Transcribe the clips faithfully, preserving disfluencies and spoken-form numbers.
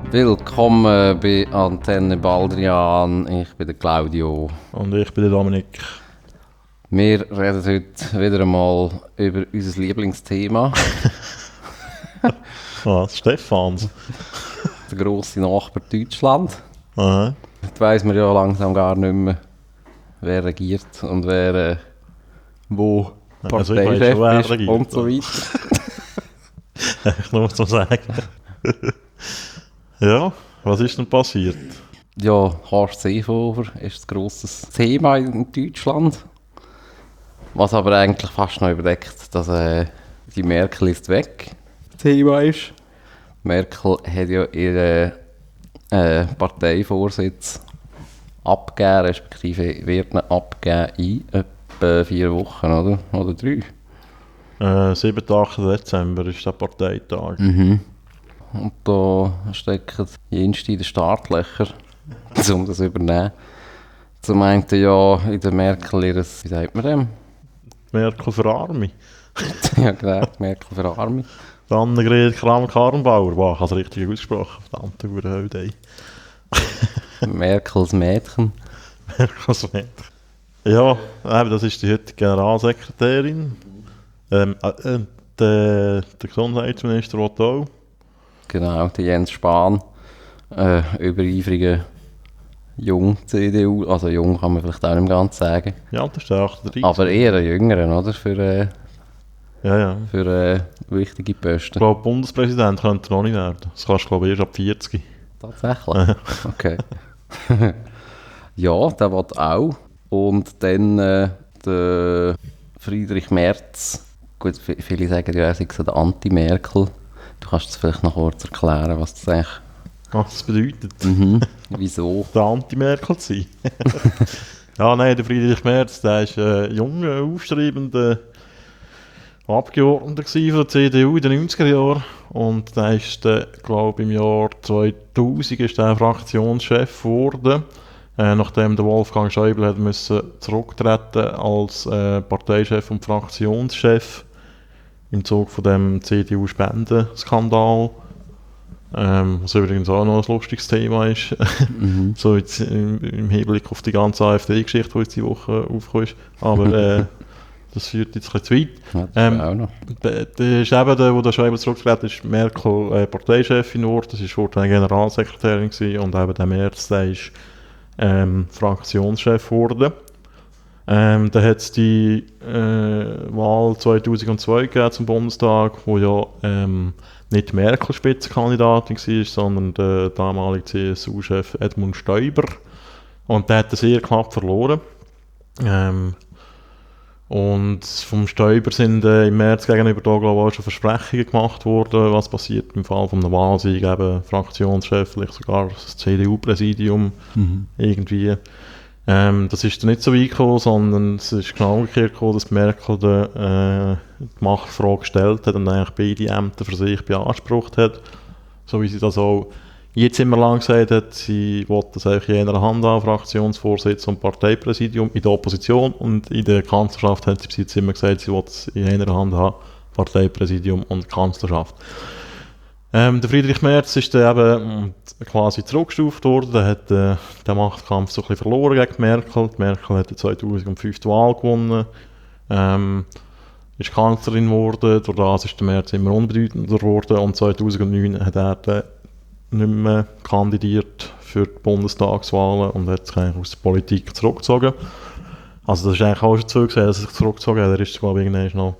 Willkommen bei Antenne Baldrian. Ich bin der Claudio. Und ich bin der Dominik. Wir reden heute wieder einmal über unser Lieblingsthema. Was? Stefans? Der grosse Nachbar Deutschland. Aha. Jetzt weiss man ja langsam gar nicht mehr, wer regiert und wer äh, wo Also ich weiss Parteichef schon, wer ist regiert. und so weiter. Ich muss so sagen. Ja, was ist denn passiert? Ja, Horst Seehofer ist ein grosses Thema in Deutschland. Was aber eigentlich fast noch überdeckt, dass äh, die Merkel ist weg. Thema ist. Merkel hat ja ihren äh, Parteivorsitz abgegeben, respektive wird ihn abgeben in etwa vier Wochen, oder? Oder drei. Äh, siebten achten Dezember ist der Parteitag. Mhm. Und da stecken jenste in den Startlöchern, um das zu übernehmen. Zum einen ja in der Merkel ihres, wie sagt man dem? Merkel für Arme. Ja genau, Merkel für Arme. Dann Annegret Kramp-Karrenbauer. Wow, ich habe es richtig ausgesprochen. Verdammte Hure Merkels Mädchen. Merkels Mädchen. Ja, eben, das ist die heutige Generalsekretärin. Ähm, äh, äh, der, der Gesundheitsminister will auch. Genau, der Jens Spahn. Äh, übereifriger Jung-C D U. Also jung kann man vielleicht auch nicht ganz sagen. Ja, das ist der achtunddreißig. Aber eher ein Jüngeren, oder? Für, äh, Ja, ja. für äh, wichtige Ich Posten. glaube, Bundespräsident könnte er noch nicht werden. Das kannst du, glaube ich, erst ab vierzig. Tatsächlich? Okay. Ja, der will auch. Und dann äh, der Friedrich Merz. Gut, v- viele sagen ja, er sei so der Anti-Merkel. Du kannst es vielleicht noch kurz erklären, was das eigentlich... Was das bedeutet, Mhm. Wieso? der Anti-Merkel zu sein. Ja, nein, der Friedrich Merz, der war ein junger, aufstrebender Abgeordneter von der C D U in den neunziger Jahren. Und der ist, glaube ich, im Jahr zweitausend ist der Fraktionschef geworden. Äh, nachdem der Wolfgang Schäuble hat müssen zurücktreten als äh, Parteichef und Fraktionschef im Zuge von dem C D U-Spendenskandal. Ähm, was übrigens auch noch ein lustiges Thema ist. Mhm. So jetzt im, im Hinblick auf die ganze AfD-Geschichte, die jetzt diese Woche aufgekommen ist. Aber äh, das führt jetzt ein bisschen zu weit. Ja, das Ähm, auch noch. Der, der ist eben der, wo der Schäuble zurückgetreten ist, Merkel äh, Parteichefin geworden. Das war vorher eine Generalsekretärin gewesen, und eben der Merz, der ist ähm, Fraktionschef geworden. Ähm, dann hat es die äh, Wahl zweitausendzwei gegeben zum Bundestag, wo ja ähm, nicht Merkel Spitzenkandidatin war, sondern der damalige C S U-Chef Edmund Stoiber. Und der hat das sehr knapp verloren. Ähm, und vom Stoiber sind äh, im März gegenüber da, glaube ich, auch schon Versprechungen gemacht worden, was passiert im Fall von einem Wahlsieg, eben Fraktionschef, vielleicht sogar das C D U-Präsidium Mhm. irgendwie. Ähm, das ist dann nicht so weit gekommen, sondern es ist genau umgekehrt gekommen, dass Merkel die, äh, die Machtfrage gestellt hat und eigentlich beide Ämter für sich beansprucht hat. So wie sie das auch jetzt immer lang gesagt hat, sie wollte das eigentlich in einer Hand haben, Fraktionsvorsitz und Parteipräsidium in der Opposition, und in der Kanzlerschaft hat sie bis jetzt immer gesagt, sie wollte es in einer Hand haben, Parteipräsidium und Kanzlerschaft. Ähm, der Friedrich Merz ist dann eben quasi zurückgestuft worden, der hat äh, den Machtkampf so ein bisschen verloren gegen Merkel. Die Merkel hat die zweitausendfünf die Wahl gewonnen, ähm, ist Kanzlerin geworden, durch das ist der Merz immer unbedeutender geworden, und zweitausendneun hat er dann nicht mehr kandidiert für die Bundestagswahlen und hat sich eigentlich aus der Politik zurückgezogen. Also das ist eigentlich auch schon zugesehen, dass er sich zurückgezogen hat. Er ist, glaube ich, irgendwann noch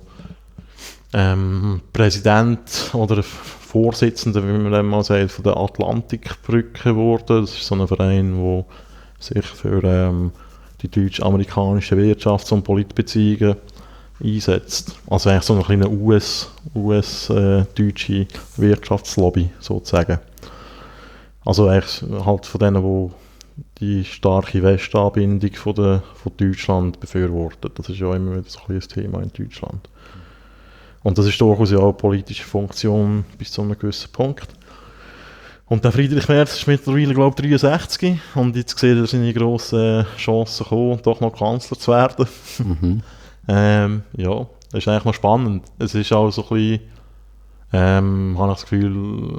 ähm, Präsident oder Vorsitzender, wie man dem mal sagt, von der Atlantikbrücke geworden. Das ist so ein Verein, der sich für ähm, die deutsch-amerikanischen Wirtschafts- und Politbeziehungen einsetzt. Also eigentlich so eine kleine U S, U S-deutsche Wirtschaftslobby sozusagen. Also eigentlich halt von denen, die die starke Westanbindung von, der, von Deutschland befürworten. Das ist ja immer wieder so ein bisschen ein Thema in Deutschland. Und das ist durchaus ja auch eine politische Funktion bis zu einem gewissen Punkt. Und der Friedrich Merz ist mittlerweile, glaube ich, dreiundsechzig, und jetzt sieht er seine grossen Chancen kommen, doch noch Kanzler zu werden. Mhm. ähm, ja, das ist eigentlich noch spannend. Es ist auch so ein bisschen ähm, habe ich das Gefühl,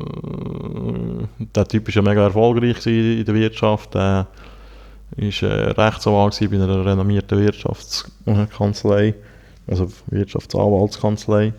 äh, der Typ war ja mega erfolgreich in der Wirtschaft. Er war äh, Rechtsanwalt bei einer renommierten Wirtschaftskanzlei, also Wirtschaftsanwaltskanzlei.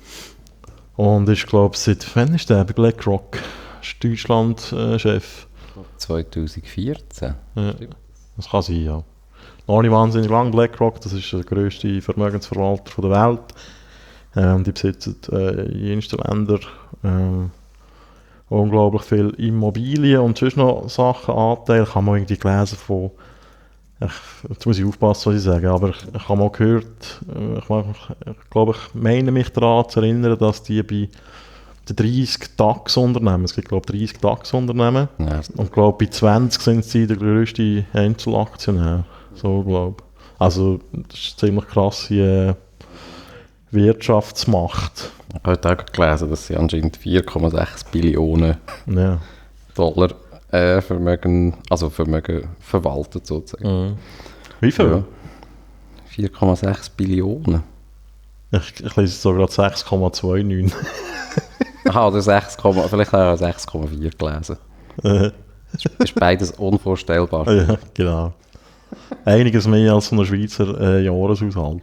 Und ist, glaube ich, seit wann ist der bei BlackRock? Ist Deutschland-Chef. zwanzig vierzehn. Ja, das kann sein, ja. Noch nicht wahnsinnig lang. BlackRock, das ist der grösste Vermögensverwalter der Welt. Ähm, die besitzen äh, in jensten Ländern ähm, unglaublich viele Immobilien und sonst noch Sachen, Anteile. Ich habe mal irgendwie gelesen von, ich, jetzt muss ich aufpassen, was ich sage, aber ich, ich habe mal gehört, äh, ich, ich, ich glaube, ich meine mich daran zu erinnern, dass die bei den dreissig DAX-Unternehmen, es gibt glaube ich dreissig DAX-Unternehmen, Ja. und ich glaube bei zwanzig sind sie der grösste Einzelaktionär, so glaube ich. Also das ist eine ziemlich krasse äh, Wirtschaftsmacht. Ich habe heute auch gelesen, dass sie anscheinend vier Komma sechs Billionen Ja. Dollar äh, Vermögen, also Vermögen verwaltet sozusagen. Mhm. Wie viel? Ja. vier Komma sechs Billionen. Ich, ich lese so gerade sechs Komma neunundzwanzig. Aha, oder sechs, vielleicht habe ich sechs Komma vier gelesen. Äh, Das ist beides unvorstellbar. ja, genau. Einiges mehr als von der Schweizer äh, Jahreshaushalt.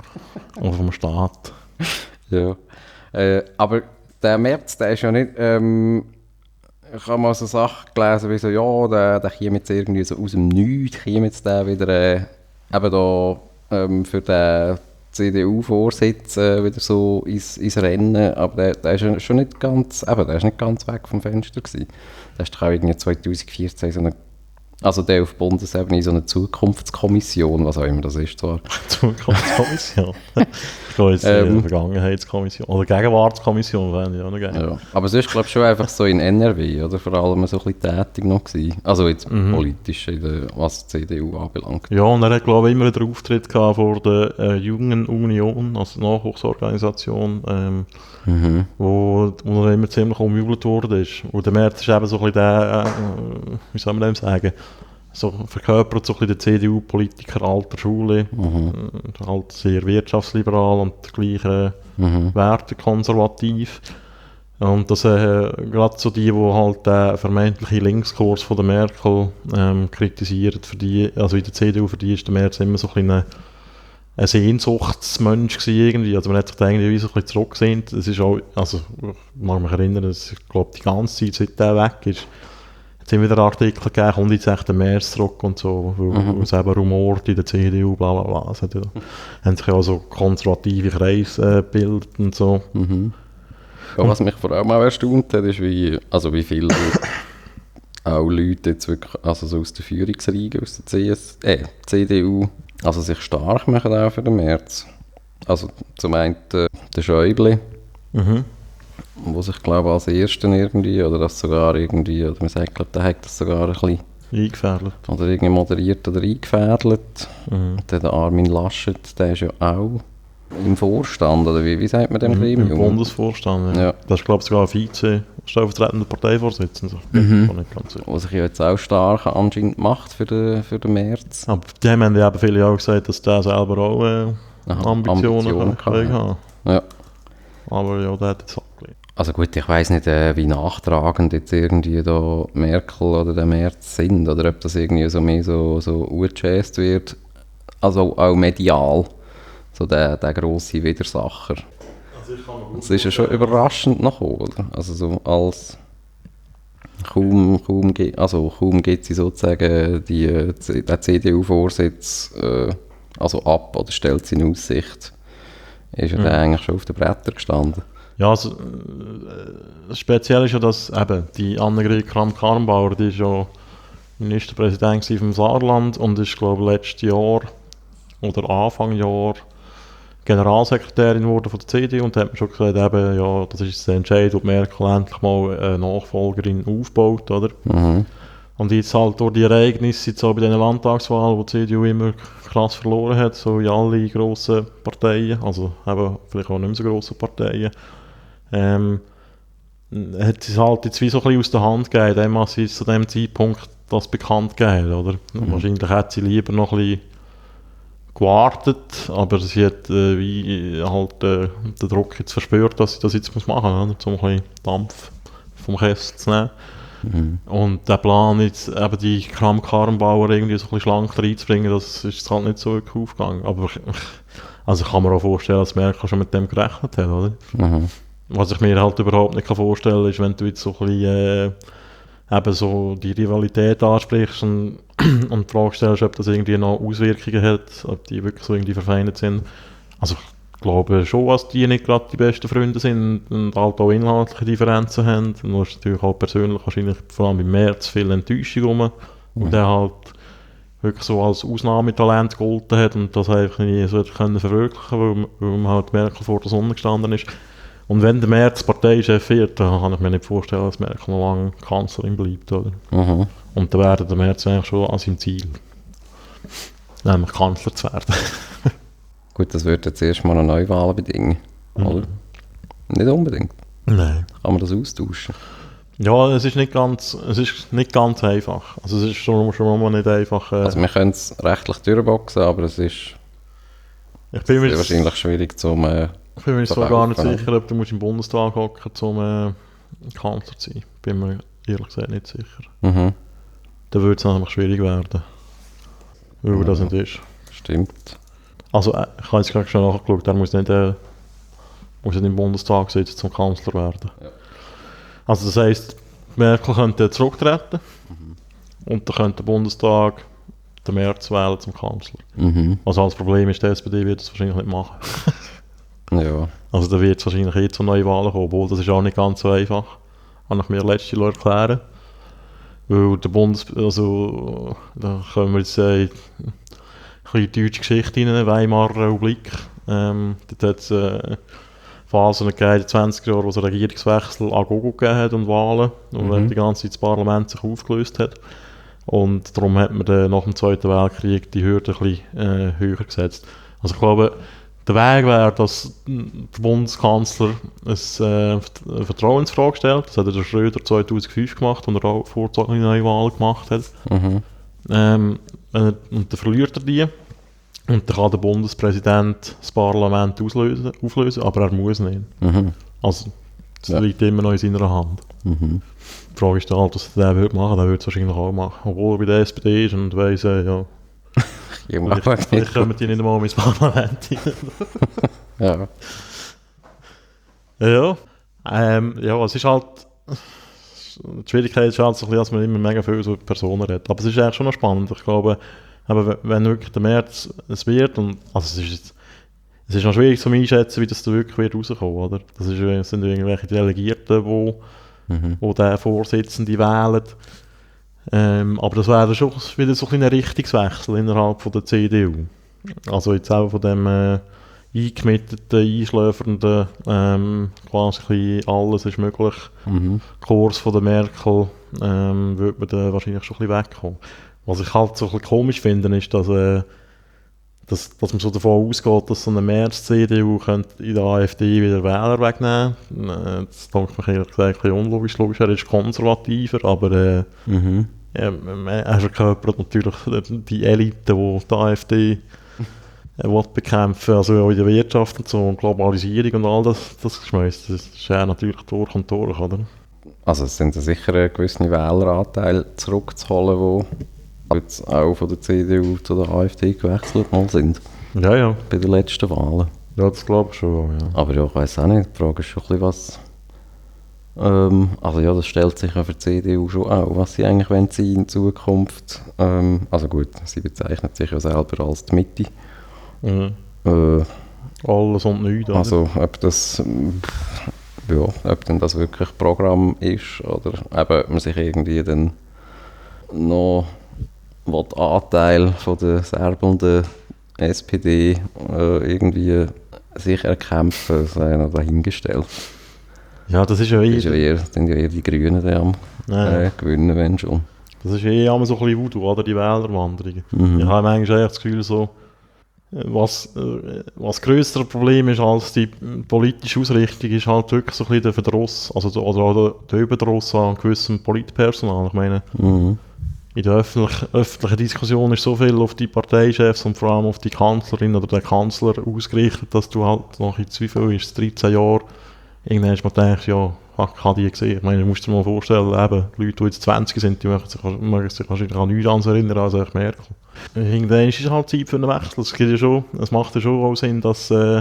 Oder vom Staat. Ja. Äh, aber der März, der ist ja nicht. Ähm, ich habe mal so Sachen gelesen, wie so, ja, der, der käme jetzt irgendwie so aus dem Nichts, käme jetzt der wieder äh, eben da ähm, für den C D U-Vorsitz äh, wieder so ins, ins Rennen. Aber der, der ist ja schon nicht ganz, eben, der ist nicht ganz weg vom Fenster gewesen. Der ist doch auch irgendwie zwanzig vierzehn so eine, also der auf Bundesebene so eine Zukunftskommission, was auch immer das ist zwar. Zukunftskommission. Ich glaube jetzt Ähm. ähm, Vergangenheitskommission. Oder Gegenwartskommission wären die auch noch gerne. Ja. Aber sonst glaube ich schon einfach so in N R W, oder? Vor allem so ein bisschen tätig noch gewesen. Also jetzt Mhm. politisch, in der, was die C D U anbelangt. Ja, und er hat, glaube ich, immer den Auftritt gehabt vor der äh, Jungen Union, also der Nachwuchsorganisation, ähm, Mhm. wo, wo er immer ziemlich umjubelt worden ist. Und der März ist eben so ein bisschen der, äh, wie soll man dem sagen, so verkörpert so ein bisschen den C D U-Politiker alter Schule, Mhm. äh, halt sehr wirtschaftsliberal und gleich äh, Mhm. wertekonservativ. Und das äh, gerade so die, die halt den vermeintlichen Linkskurs von der Merkel ähm, kritisieren, für die, also in der C D U, für die ist der März immer so ein bisschen ein, ein Sehnsuchtsmensch gewesen irgendwie. Also man hat sich da irgendwie so ein bisschen zurückgesehnt. Es ist auch, also ich mag mich erinnern, dass ich glaube die ganze Zeit, seit der weg ist, hat es immer wieder Artikel gegeben, kommt jetzt echt der März zurück und so, wo, Mhm. wo es eben rumort in der C D U, bla bla bla. Es hat ja, haben sich ja auch so konservative Kreise äh, gebildet und so. Mhm. Ja, was mich vor allem auch erstaunt hat, ist, wie, also wie viele auch Leute jetzt wirklich, also so aus der Führungsriege, aus der C S, äh, C D U, also sich stark machen auch für den März. Also zum einen äh, der Schäuble, Mhm. wo sich glaube ich als Ersten irgendwie, oder das sogar irgendwie, oder man sagt, glaube der hat das sogar ein bisschen, Eingefädelt. oder irgendwie moderiert oder eingefädelt. Mhm. Und dann der Armin Laschet, der ist ja auch im Vorstand, oder wie, wie sagt man dem Im, Gremium? Im Bundesvorstand, ja. Ja. Das ist, glaube ich, sogar ein Vize, stellvertretender Parteivorsitzender. Mhm. Ich bin nicht ganz sicher. Was sich ja jetzt auch stark anscheinend macht für den, für den März. Aber die haben ja eben viele auch gesagt, dass der selber auch äh, Aha, Ambitionen, Ambitionen kann, kann, kann haben. Ja. Aber ja, der hat jetzt abgelehnt. Also gut, ich weiss nicht, äh, wie nachtragend jetzt irgendwie da Merkel oder der März sind, oder ob das irgendwie so mehr so, so angechasst wird, also auch medial, so der, der grosse Widersacher. Es ist ja schon überraschend nachgekommen, oder? Also so als kaum, kaum, ge- also kaum geht sie sozusagen die, äh, C- den C D U-Vorsitz äh, also ab oder stellt sie in Aussicht, ist ja Mhm. der eigentlich schon auf den Brettern gestanden. Ja, also, äh, speziell ist ja, dass eben die Annegret Kramp-Karrenbauer, die ist ja Ministerpräsidentin vom Saarland und ist, glaube ich, letztes Jahr oder Anfang Jahr Generalsekretärin geworden von der C D U und da hat man schon gesagt, eben, ja, das ist der Entscheid, ob Merkel endlich mal eine Nachfolgerin aufbaut, oder? Mhm. Und jetzt halt durch die Ereignisse, jetzt auch bei diesen Landtagswahlen, wo die C D U immer krass verloren hat, so in alle grossen Parteien, also eben vielleicht auch nicht mehr so grossen Parteien, ähm, hat es halt jetzt wie so ein bisschen aus der Hand gegeben, dem, was sie zu dem Zeitpunkt das bekannt gegeben, oder? Mhm. Wahrscheinlich hätte sie lieber noch ein bisschen gewartet, aber sie hat äh, wie halt äh, den Druck jetzt verspürt, dass sie das jetzt muss machen muss, um ein bisschen Dampf vom Kessel zu nehmen. Mhm. Und der Plan jetzt, eben die Kram-Karrenbauer irgendwie so ein bisschen schlank reinzubringen, das ist jetzt halt nicht so wirklich aufgegangen. Aber ich, also ich kann mir auch vorstellen, dass Merkel schon mit dem gerechnet hat, oder? Mhm. Was ich mir halt überhaupt nicht vorstellen kann, ist, wenn du jetzt so ein bisschen äh, eben so die Rivalität ansprichst und, und die Frage stellst, ob das irgendwie noch Auswirkungen hat, ob die wirklich so irgendwie verfeindet sind. Also ich glaube schon, dass die nicht gerade die besten Freunde sind und halt auch inhaltliche Differenzen haben. Und du hast natürlich auch persönlich wahrscheinlich vor allem im März viel Enttäuschung rum, mhm. und der halt wirklich so als Ausnahmetalent gegolten hat und das einfach nie so können verwirklichen, weil, weil man halt Merkel vor der Sonne gestanden ist. Und wenn der März Parteichef wird, dann kann ich mir nicht vorstellen, dass Merkel noch lange Kanzlerin bleibt, oder? Mhm. Und dann wäre der März eigentlich schon an seinem Ziel, nämlich Kanzler zu werden. Gut, das würde jetzt erstmal eine Neuwahl bedingen, Mhm. oder? Nicht unbedingt. Nein. Kann man das austauschen? Ja, es ist nicht ganz, es ist nicht ganz einfach. Also es ist schon, schon mal nicht einfach. Äh, Also wir können es rechtlich durchboxen, aber es ist ich bin mir sehr jetzt, wahrscheinlich schwierig zum... Äh, ich bin mir jetzt so verkaufen, gar nicht oder? sicher, ob du musst im Bundestag hocken, um äh, Kanzler zu sein. Bin mir ehrlich gesagt nicht sicher. mhm. Dann würde es nämlich schwierig werden. Weil Ja. das nicht ist. Stimmt. Also äh, ich habe jetzt gerade schon nachgeschaut, er muss nicht, äh, muss nicht im Bundestag sitzen, zum Kanzler werden. Ja. Also das heisst, Merkel könnte zurücktreten und dann könnte der Bundestag den März wählen zum Kanzler. Mhm. Also das Problem ist, die S P D wird das wahrscheinlich nicht machen. Ja. Also da wird es wahrscheinlich eh zu neuen Wahlen kommen, obwohl das ist auch nicht ganz so einfach. Kann ich mir letztes Jahr erklären. Weil der Bundes... Also da können wir jetzt äh, ein bisschen in die deutsche Geschichte rein, Weimarer Republik. Ähm, dort hat es äh, Phasen gegeben in den zwanziger Jahren, wo es einen Regierungswechsel an Gogo gegeben hat und Wahlen. Und Mhm. die ganze Zeit das Parlament sich aufgelöst hat. Und darum hat man dann nach dem Zweiten Weltkrieg die Hürde ein bisschen äh, höher gesetzt. Also ich glaube, der Weg wäre, dass der Bundeskanzler ein, äh, eine Vertrauensfrage stellt. Das hat der Schröder zweitausendfünf gemacht, als er auch vorzogene Neuwahlen gemacht hat. Mhm. Ähm, äh, und dann verliert er die. Und dann kann der Bundespräsident das Parlament auslösen, auflösen, aber er muss nicht. Mhm. Also, das Ja. liegt immer noch in seiner Hand. Mhm. Die Frage ist dann halt, was der würde machen. Der würde es wahrscheinlich auch machen. Obwohl er bei der S P D ist und weiss, äh, ja, Ja, vielleicht, vielleicht kommen die nicht einmal ins Parlament rein. ja. Ja, ähm, ja, es ist halt, die Schwierigkeit ist halt so ein bisschen, dass man immer mega viele so Personen hat. Aber es ist eigentlich schon noch spannend. Ich glaube, aber wenn wirklich der März es wird, und, also es ist, jetzt- es ist noch schwierig zu einschätzen, wie das da wirklich wird rauskommen, oder? Das ist, es sind irgendwelche Delegierten, die Mhm. wo den Vorsitzenden wählen. Ähm, aber das wäre dann schon wieder so ein kleiner Richtungswechsel innerhalb von der C D U. Also jetzt auch von dem äh, eingemitteten, einschläfernden, ähm, quasi ein bisschen alles ist möglich, Mhm. Kurs von der Merkel, ähm, würde man dann wahrscheinlich schon ein bisschen wegkommen. Was ich halt so ein bisschen komisch finde, ist, dass, äh, dass, dass man so davon ausgeht, dass so eine März-C D U könnte in der AfD wieder Wähler wegnehmen. Äh, Das denkt mich ehrlich gesagt ein bisschen unlogisch. Logisch, er ist konservativer, aber äh, Mhm. ja, er verkörpert natürlich die Elite, die die AfD äh, will bekämpfen, also auch in der Wirtschaft und so, und Globalisierung und all das, das Geschmäus, das ist ja natürlich durch und durch, oder? Also es sind ja sicher einen gewissen Wähleranteil zurückzuholen, die jetzt auch von der C D U zu der AfD gewechselt mal sind Ja, ja, bei den letzten Wahlen. ja, das glaube ich schon, ja. Aber ja, ich weiß auch nicht, die Frage ist schon ein bisschen was... Ähm, also ja, das stellt sich ja für die C D U schon auch, was sie eigentlich wollen sein in Zukunft. Ähm, also gut, sie bezeichnet sich ja selber als die Mitte. Mhm. Äh, Alles und nichts, oder? also ob das... ähm, ja, ob denn das wirklich Programm ist oder eben, ob man sich irgendwie dann noch den Anteil von der serbelnden S P D äh, irgendwie sich erkämpfen, sei noch dahingestellt. Ja, das ist ja Das eh, ist ja eher, sind ja eher die Grünen, die am ja, äh, gewinnen, wenn schon. das ist eh immer so ein bisschen Voodoo, oder, die Wählerwanderungen. Mhm. Ich habe manchmal echt das Gefühl, so, äh, was, äh, was grössere Problem ist als die äh, politische Ausrichtung, ist halt wirklich so ein bisschen der Verdruss, also der, oder der, der Überdruss an gewissem Politpersonal. Ich meine, Mhm. in der öffentlich, öffentlichen Diskussion ist so viel auf die Parteichefs und vor allem auf die Kanzlerin oder den Kanzler ausgerichtet, dass du halt noch in zu viel ist, dreizehn Jahre, irgendwann hast du mir gedacht, ja, ich habe die gesehen. Ich meine, du musst dir mal vorstellen, eben, die Leute, die jetzt zwanzig sind, die möchten sich, möchten sich wahrscheinlich an nichts anderes erinnern als ich Merkel. Irgendwann ist es halt Zeit für einen Wechsel. Es, gibt ja schon, es macht ja schon auch Sinn, dass äh,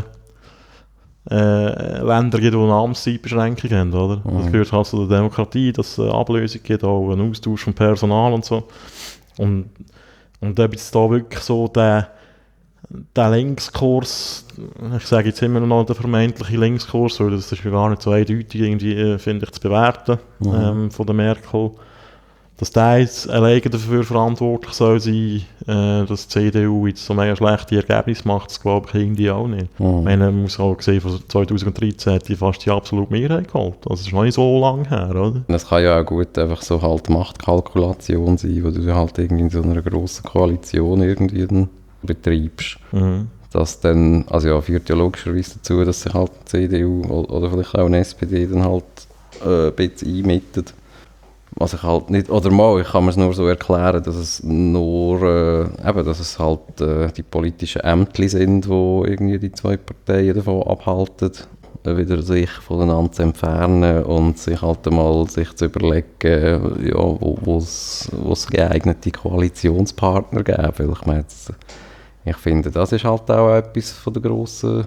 äh, Länder gibt, die eine Amtszeitbeschränkung haben, oder? Mhm. Das gehört halt zu der Demokratie, dass es eine Ablösung gibt, auch einen Austausch von Personal und so. Und, und ob jetzt da wirklich so der, der Linkskurs, ich sage jetzt immer noch der vermeintliche Linkskurs, weil das ist ja gar nicht so eindeutig, irgendwie, finde ich, zu bewerten, mhm. ähm, von der Merkel, dass der jetzt alleine dafür verantwortlich soll sein, äh, dass die C D U jetzt so mega schlechte Ergebnisse macht, das glaube ich irgendwie auch nicht. Mhm. Ich meine, man muss auch sehen, von zweitausenddreizehn hat die fast die absolute Mehrheit geholt. Also das ist noch nicht so lange her, oder? Das kann ja auch gut einfach so halt Machtkalkulation sein, wo du halt irgendwie in so einer grossen Koalition irgendwie dann betreibst. Mhm. Das dann, also ja, führt ja logischerweise dazu, dass sich halt die C D U oder vielleicht auch eine S P D dann halt äh, ein bisschen einmittet. Was ich halt nicht, oder mal, ich kann mir es nur so erklären, dass es nur, äh, eben, dass es halt äh, die politischen Ämter sind, wo irgendwie die zwei Parteien davon abhalten, äh, wieder sich voneinander zu entfernen und sich halt einmal sich zu überlegen, ja, wo es geeignete Koalitionspartner gäbe. Weil ich meine, jetzt, ich finde, das ist halt auch etwas von der grossen,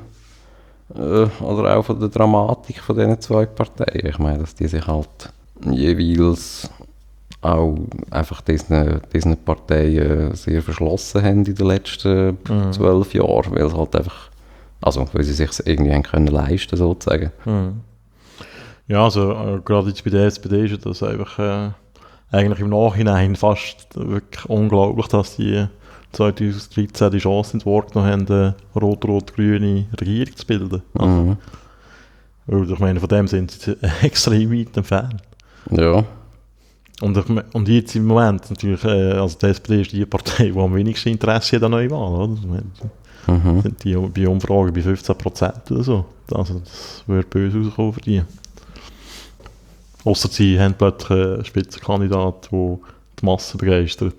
äh, oder auch von der Dramatik von diesen zwei Parteien. Ich meine, dass die sich halt jeweils auch einfach diesen, diesen Parteien sehr verschlossen haben in den letzten mhm. zwölf Jahren, weil es halt einfach, also weil sie sich irgendwie haben können leisten, sozusagen. Mhm. Ja, also äh, gerade jetzt bei der S P D ist das einfach äh, eigentlich im Nachhinein fast wirklich unglaublich, dass die zweitausenddreizehn die Chance entworfen haben, eine rot-rot-grüne Regierung zu bilden. Also, mhm. weil ich meine, von dem sind sie extrem weit entfernt. Ja. Und, und jetzt im Moment natürlich, äh, also die S P D ist die Partei, die am wenigsten Interesse hat an Neuwahlen, oder? Mhm. Sind die bei Umfragen bei fünfzehn Prozent oder so. Also das würde böse rauskommen für die. Ausser sie haben plötzlich einen Spitzenkandidat, der die Masse begeistert.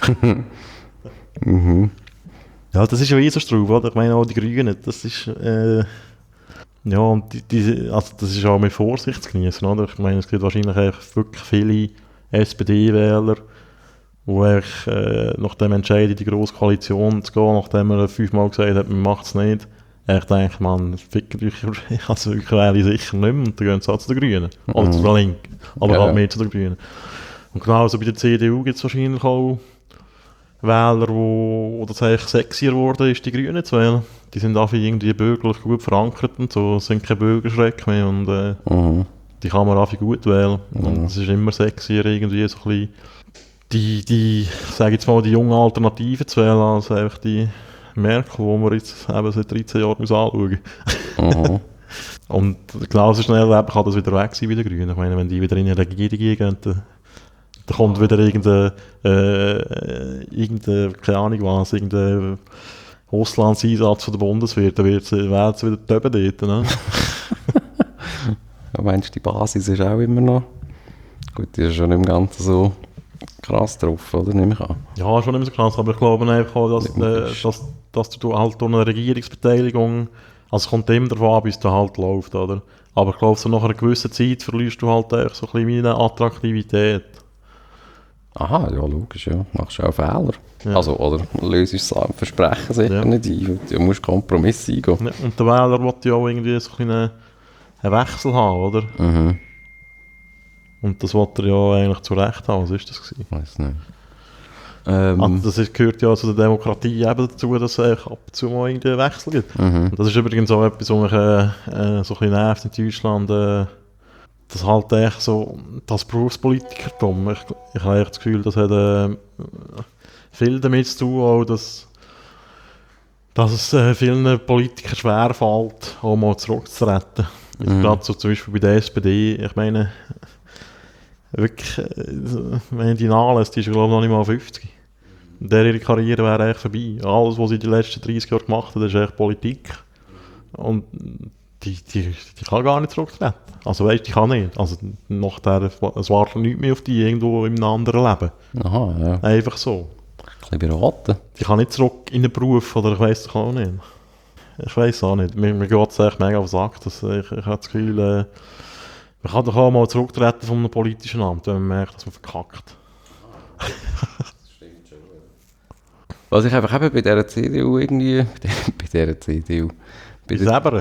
mhm. Ja, das ist ja eh so Straub, oder? Ich meine auch die Grünen, das ist... Äh, ja, und die, die, also das ist auch mit Vorsicht zu genießen, oder? Ich meine, es gibt wahrscheinlich wirklich viele S P D-Wähler, die äh, nach dem Entscheid in die grosse Koalition zu gehen, nachdem er fünfmal gesagt hat, man macht es nicht, ich denke, man fickt euch, also ich wähle sicher nicht mehr, und dann gehen sie auch zu den Grünen. Mhm. Oder zu den Linken, aber ja, halt mehr zu den Grünen. Und genauso bei der C D U gibt es wahrscheinlich auch Wähler, wo, wo das eigentlich sexier geworden ist, die Grünen zu wählen. Die sind einfach irgendwie bürgerlich gut verankert und so, sind kein Bürgerschreck mehr und äh, mhm. die kann man einfach gut wählen. Mhm. Und es ist immer sexier irgendwie so ein bisschen die, die, ich sage jetzt mal, die jungen Alternativen zu wählen, als einfach die Merkel, die wir jetzt eben seit dreizehn Jahren anschauen müssen. Mhm. Und genauso schnell kann das wieder weg sein bei den Grünen. Ich meine, wenn die wieder in eine Regierung gehen, dann Da kommt wieder irgendein, äh, irgendein, keine Ahnung was, irgendein Auslandseinsatz von der Bundeswehr, dann werden sie wieder töben dort, ne? Du meinst, die Basis ist auch immer noch, gut, die ist schon im Ganzen so krass drauf, oder? Nehme ich an. Ja, schon nicht mehr so krass, aber ich glaube einfach auch, dass, äh, dass, dass du halt durch eine Regierungsbeteiligung, also es kommt immer davon an, bis es halt läuft, oder? Aber ich glaube, so nach einer gewissen Zeit verlierst du halt echt so ein bisschen meine Attraktivität. Aha, ja, logisch, ja. Machst du auch Fehler. Ja. Also, oder löst das Versprechen sicher ja. nicht ein. Du musst Kompromisse eingehen. Ja, und der Wähler will ja auch irgendwie so ein einen, einen Wechsel haben, oder? Mhm. Und das wollte er ja eigentlich zu Recht haben. Was war das gewesen? Ich weiß nicht. Ähm, also das ist, gehört ja zu der Demokratie eben dazu, dass es ab und zu mal einen Wechsel gibt. Mhm. Und das ist übrigens auch etwas, was mich äh, äh, so ein bisschen nervt in Deutschland. Äh, Das halt echt so, das Berufspolitikertum. Ich, ich habe echt das Gefühl, das hat äh, viel damit zu tun, auch, dass, dass es äh, vielen Politikern schwerfällt, auch mal zurückzutreten. Mhm. Gerade so zum Beispiel bei der S P D. Ich meine, wirklich, äh, wenn die nachlässt, die ist glaube ich noch nicht mal fünfzig. Der ihre Karriere wäre echt vorbei. Alles, was sie die letzten dreißig Jahre gemacht hat, ist echt Politik. Und die, die, die kann gar nicht zurücktreten. Also weißt, die kann nicht. Also nach der, es wartet nichts mehr auf die irgendwo in einem anderen Leben. Aha, ja. Einfach so. Ein bisschen beraten. Die kann nicht zurück in den Beruf, oder ich weiss es auch nicht. Ich weiss auch nicht. Mir, mir geht es echt mega auf den Sack. Dass ich, ich habe das Gefühl, äh, man kann doch auch mal zurücktreten von einem politischen Amt, wenn man merkt, dass man verkackt. Was ich einfach eben bei dieser C D U irgendwie, bei dieser C D U, bei der, Selber.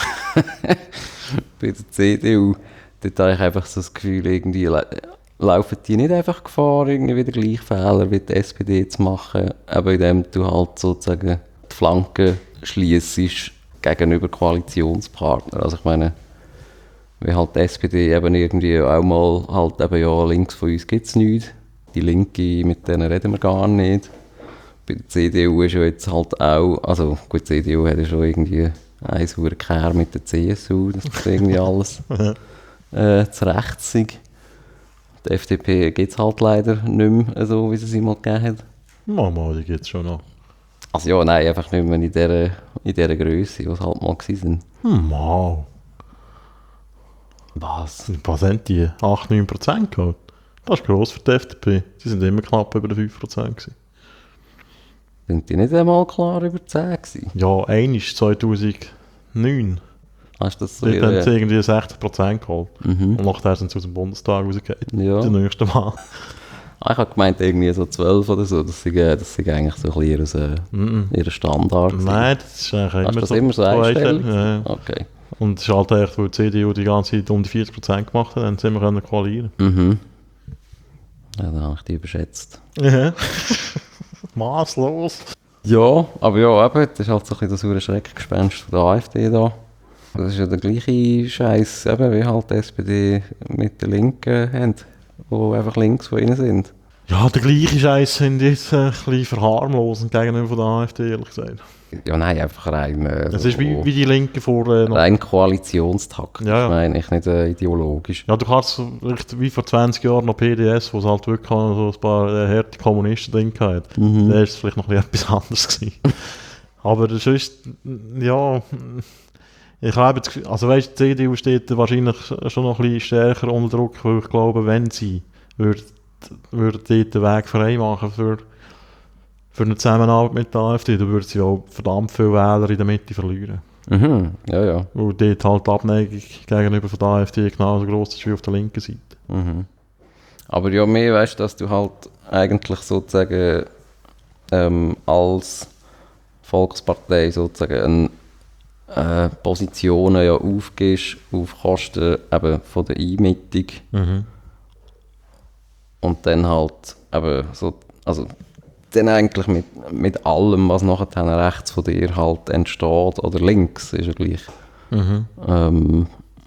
bei der C D U, dort habe ich einfach so das Gefühl, irgendwie la- laufen die nicht einfach Gefahr, irgendwie wieder gleich Fehler wie die S P D zu machen, aber indem du halt sozusagen die Flanken schliessest gegenüber Koalitionspartnern. Also ich meine, wie halt die S P D eben irgendwie auch mal halt eben, ja, links von uns gibt es nichts, die Linke, mit denen reden wir gar nicht. Bei der C D U ist ja jetzt halt auch, also gut, die C D U hat ja schon irgendwie einen sauren Kehr mit der C S U, dass das irgendwie alles äh, zu recht sei. Die F D P gibt es halt leider nicht mehr so, wie sie sie mal gegeben hat. Mama, die gibt es schon noch. Also ja, nein, einfach nicht mehr in dieser, in dieser Größe, die sie halt mal gewesen sind. Mal. Was? Was sind die? acht bis neun Prozent gehabt? Das ist gross für die F D P. Die sind immer knapp über den fünf Prozent gewesen. Sind die nicht einmal klar über zehn gewesen? Ja, ein ist zweitausendneun. Hast du das so Dort haben sie ihre... irgendwie sechzig Prozent geholt. Mhm. Und nachher sind sie aus dem Bundestag rausgegangen. Ja. Das nächste Mal. Ah, ich habe gemeint, irgendwie so zwölf oder so, das sind, das sind eigentlich so ein bisschen Mm ihre Standard gewesen. Nein, das ist eigentlich Hast du immer das so. immer so einstellig? Ja. Okay. Und es ist halt echt, weil die C D U die ganze Zeit um die vierzig Prozent gemacht hat, dann sind wir können koalieren. Mhm. Ja, dann habe ich die überschätzt. Ja. Maßlos. Ja, aber ja, eben, das ist halt so ein bisschen das saure Schreckgespenst von der AfD da. Das ist ja der gleiche Scheiß, eben wie halt die S P D mit den Linken haben, die einfach links von ihnen sind. Ja, der gleiche Scheiß sind jetzt ein bisschen verharmlosend gegenüber von der AfD, ehrlich gesagt. Ja, nein, einfach rein... Äh, Es so ist wie, wie die Linken vor... Äh, noch- rein Koalitionstaktik, Ja, ja. ich meine, ich nicht äh, ideologisch. Ja, du kannst so richtig wie vor zwanzig Jahren noch P D S, wo es halt wirklich so ein paar äh, harte Kommunisten drin hatte. Mhm. Da war es vielleicht noch ein bisschen etwas anderes gewesen. Aber das ist, ja, ich habe das Gefühl, also weißt, die C D U steht wahrscheinlich schon noch ein bisschen stärker unter Druck, weil ich glaube, wenn sie würde, würde dort den Weg frei machen für, für eine Zusammenarbeit mit der AfD, dann würde sie auch verdammt viele Wähler in der Mitte verlieren. Mhm, ja, ja. Weil dort halt die Abneigung gegenüber von der AfD genauso groß ist wie auf der linken Seite. Mhm. Aber ja, mehr weißt du, dass du halt eigentlich sozusagen ähm, als Volkspartei sozusagen äh, Positionen ja aufgibst auf Kosten eben von der Einmittung Mhm. und dann halt eben so, also dann eigentlich mit, mit allem, was nachher dann rechts von dir halt entsteht oder links, ist ja gleich. Mhm. Ähm,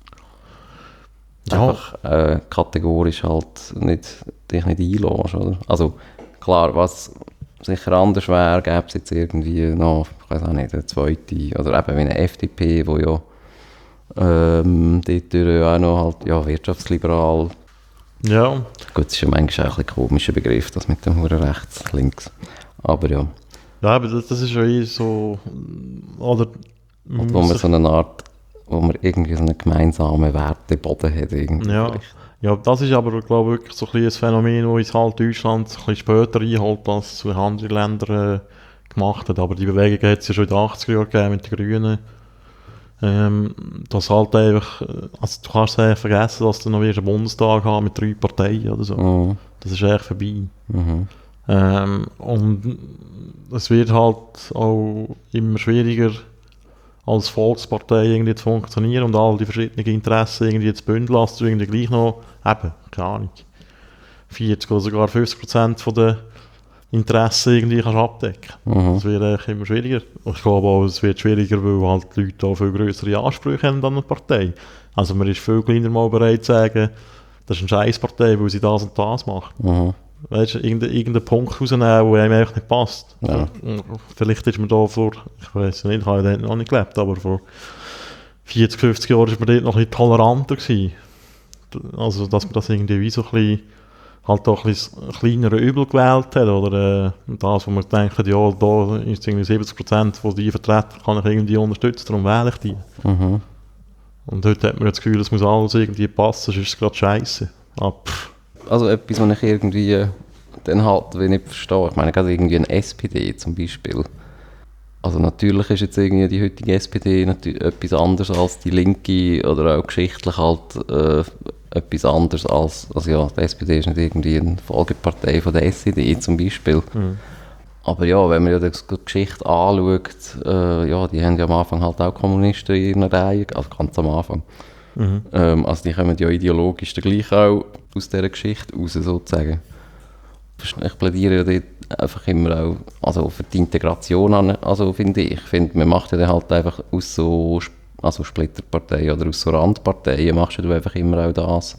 Ja. einfach äh, kategorisch halt nicht, dich nicht einlässt, oder? Also klar, was sicher anders wäre, gäbe es jetzt irgendwie noch, ich weiß auch nicht, eine zweite, oder eben wie eine F D P, wo ja ähm, dort ja auch noch halt, ja, wirtschaftsliberal, Ja, gut, das ist ja manchmal auch ein bisschen komischer Begriff, das mit dem Huren rechts, links, aber ja, ja, aber das, das ist ja eh so, oder... und wo man so eine Art, wo man irgendwie so einen gemeinsamen Werteboden hat irgendwie. Ja. vielleicht. Ja, das ist aber, glaube ich, wirklich so ein, bisschen ein Phänomen, das uns halt Deutschland ein bisschen später einholt, als es zu anderen Ländern äh, gemacht hat. Aber die Bewegung hat es ja schon in den achtziger Jahren gegeben mit den Grünen. Ähm, das halt einfach, äh, also du kannst ja vergessen, dass du noch wieder einen Bundestag haben mit drei Parteien oder so. Mhm. Das ist echt vorbei. Mhm. Ähm, und es wird halt auch immer schwieriger, als Volkspartei irgendwie zu funktionieren und all die verschiedenen Interessen irgendwie zu bündeln, dass du irgendwie gleich noch, eben, keine Ahnung, vierzig oder sogar fünfzig Prozent von der Interessen irgendwie kannst abdecken. Mhm. Das wird eigentlich immer schwieriger. Und ich glaube auch, es wird schwieriger, weil halt die Leute auch viel größere Ansprüche haben an eine Partei. Also man ist viel kleiner mal bereit zu sagen, das ist eine Scheisspartei, weil sie das und das macht. Mhm. Weißt du, irgendeinen irgendein Punkt rausnehmen, der einem einfach nicht passt. Ja. Vielleicht ist man da vor, ich weiß nicht, ich habe ja dort noch nicht gelebt, aber vor vierzig, fünfzig Jahren war man dort noch ein bisschen toleranter gewesen. Also, dass man das irgendwie wie so ein bisschen, halt auch ein bisschen kleinere Übel gewählt hat, oder äh, das, wo man denkt, ja, da ist irgendwie siebzig Prozent von die Vertreter kann ich irgendwie unterstützen, darum wähle ich die. Mhm. Und heute hat man das Gefühl, es muss alles irgendwie passen, sonst ist es gerade scheisse. Ah, also etwas, was ich irgendwie dann halt nicht verstehe. Ich meine, gerade irgendwie ein S P D zum Beispiel. Also natürlich ist jetzt irgendwie die heutige S P D natürlich etwas anderes als die Linke oder auch geschichtlich halt äh, etwas anderes als, also ja, die S P D ist nicht irgendwie eine Folgepartei von der S E D zum Beispiel. Mhm. Aber ja, wenn man ja die Geschichte anschaut, äh, ja, die haben ja am Anfang halt auch Kommunisten in ihren Reihen, also ganz am Anfang. Mhm. Ähm, also die kommen ja ideologisch gleich auch aus dieser Geschichte raus, sozusagen. Ich plädiere ja dort einfach immer auch also für die Integration an, also finde ich. Ich finde, man macht ja dann halt einfach aus so also Splitterparteien oder aus so Randparteien machst du einfach immer auch das,